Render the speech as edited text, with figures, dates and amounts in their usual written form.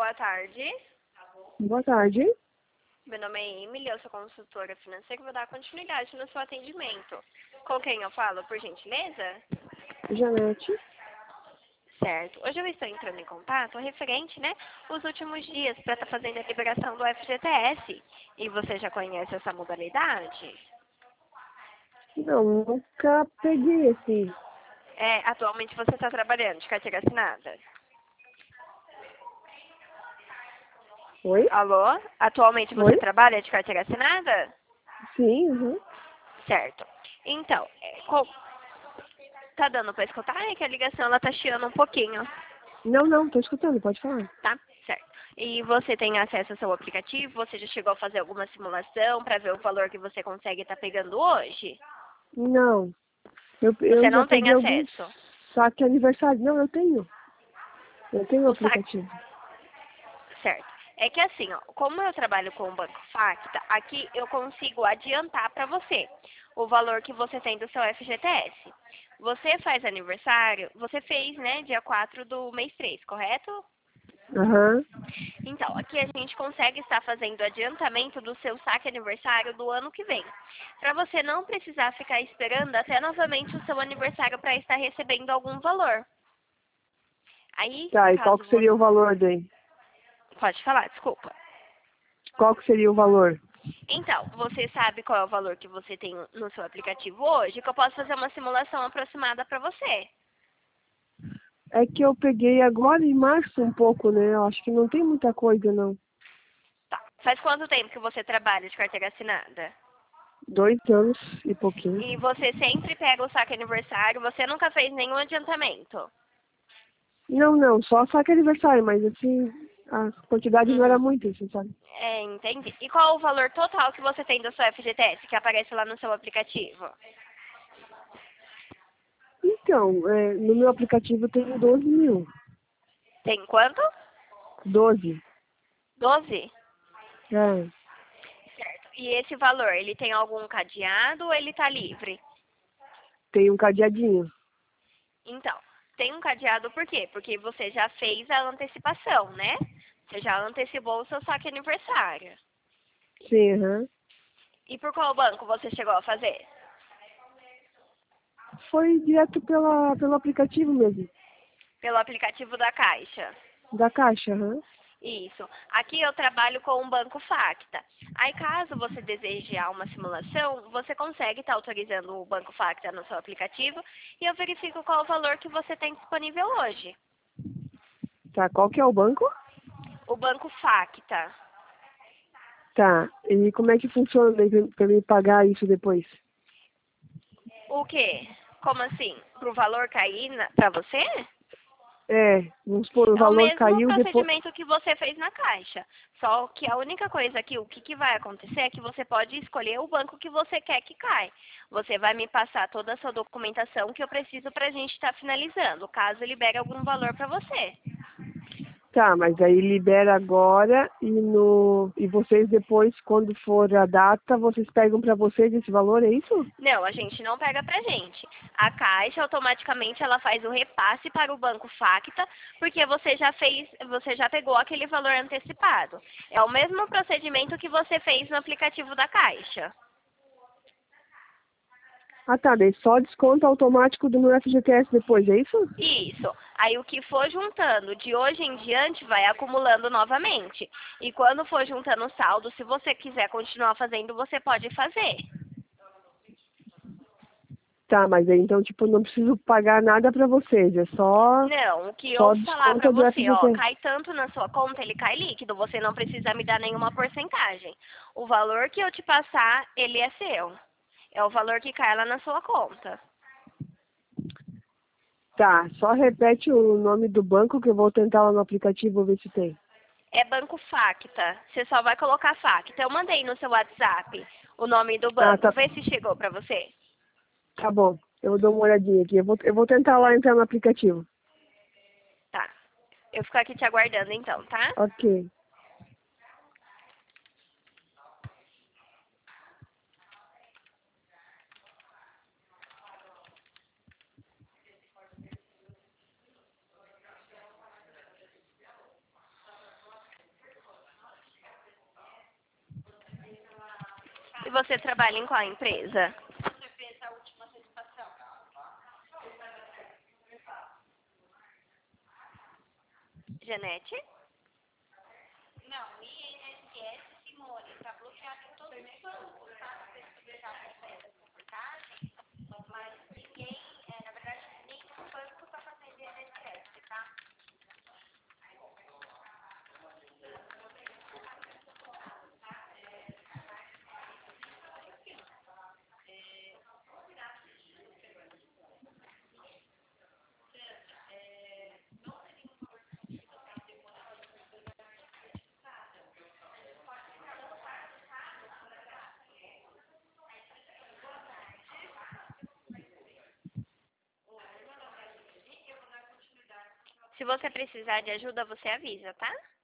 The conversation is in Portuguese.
boa tarde. Boa tarde. Meu nome é Emily, eu sou consultora financeira e vou dar continuidade no seu atendimento. Com quem eu falo, por gentileza? Janete. Certo. Hoje eu estou entrando em contato referente, os últimos dias para estar fazendo a liberação do FGTS. E você já conhece essa modalidade? Não, nunca peguei assim. Atualmente você está trabalhando de carteira assinada? Oi? Alô? Atualmente você Oi? trabalha de carteira assinada? Sim, uhum. Certo. Então, tá dando para escutar? É que a ligação ela tá chiando um pouquinho, Não, tô escutando, pode falar. tá? Certo. E você tem acesso ao seu aplicativo? Você já chegou a fazer alguma simulação para ver o valor que você consegue estar pegando hoje? Não, eu Você já não tem peguei alguns acesso. saque aniversário. Não, eu tenho. Eu tenho o O saque, aplicativo. certo. É que assim, ó, como eu trabalho com o Banco Facta, aqui eu consigo adiantar para você o valor que você tem do seu FGTS. Você faz aniversário, você fez, dia 4 do mês 3, correto? Aham. Então, aqui a gente consegue estar fazendo adiantamento do seu saque aniversário do ano que vem. Para você não precisar ficar esperando até novamente o seu aniversário para estar recebendo algum valor. Aí, Tá, e qual caso que você... seria o valor daí? Pode falar, desculpa. Qual que seria o valor? Então, você sabe qual é o valor que você tem no seu aplicativo hoje? Que eu posso fazer uma simulação aproximada para você. É que eu peguei agora em março um pouco, né? Eu acho que não tem muita coisa, não. Tá. Faz quanto tempo que você trabalha de carteira assinada? 2 anos e pouquinho. E você sempre pega o saque aniversário, você nunca fez nenhum adiantamento? Não, só saque aniversário, mas assim, a quantidade não era Uhum. muita, assim, sabe? Entendi. E qual o valor total que você tem do seu FGTS, que aparece lá no seu aplicativo? Então, no meu aplicativo eu tenho 12 mil. Tem quanto? 12. 12. É, Certo. E esse valor, ele tem algum cadeado ou ele tá livre? tem um cadeadinho. Então, tem um cadeado por quê? Porque você já fez a antecipação, né? Você já antecipou o seu saque aniversário. Sim, aham. E por qual banco você chegou a fazer? Foi direto pelo aplicativo mesmo. Pelo aplicativo da Caixa. Da Caixa, aham. Isso. Aqui eu trabalho com um banco Facta. Aí, caso você deseje uma simulação, você consegue estar autorizando o banco Facta no seu aplicativo e eu verifico qual o valor que você tem disponível hoje. Tá, qual que é o banco? O banco Facta. Tá, e como é que funciona daí pra me pagar isso depois? O quê? Como assim? Pro valor cair pra você? Vamos supor, o É o valor mesmo caiu depois. procedimento que você fez na Caixa. Só que a única coisa aqui, o que vai acontecer é que você pode escolher o banco que você quer que cai. Você vai me passar toda a sua documentação que eu preciso para a gente estar finalizando, caso libere algum valor para você. Tá, mas aí libera agora e vocês depois, quando for a data, vocês pegam pra vocês esse valor, é isso? Não, a gente não pega pra gente. A Caixa automaticamente ela faz o repasse para o banco Facta, porque você já pegou aquele valor antecipado. É o mesmo procedimento que você fez no aplicativo da Caixa. Ah, tá, daí só desconto automático do meu FGTS depois, é isso? Isso. Aí o que for juntando de hoje em diante vai acumulando novamente. E quando for juntando o saldo, se você quiser continuar fazendo, você pode fazer. Tá, mas aí então, tipo, não preciso pagar nada pra vocês, é só, Não, o que eu só falar pra desconto do você, ó, FGTS. cai tanto na sua conta, ele cai líquido, você não precisa me dar nenhuma porcentagem. O valor que eu te passar, ele é seu. É o valor que cai lá na sua conta. Tá, só repete o nome do banco que eu vou tentar lá no aplicativo ver se tem. É Banco Facta. Você só vai colocar Facta. Eu mandei no seu WhatsApp o nome do Ah, banco. Vê se chegou pra você. tá bom. Eu dou uma olhadinha aqui. Eu vou tentar lá entrar no aplicativo. Tá. Eu fico aqui te aguardando então, tá? Ok. você trabalha em qual empresa? Janete? Se você precisar de ajuda, você avisa, tá?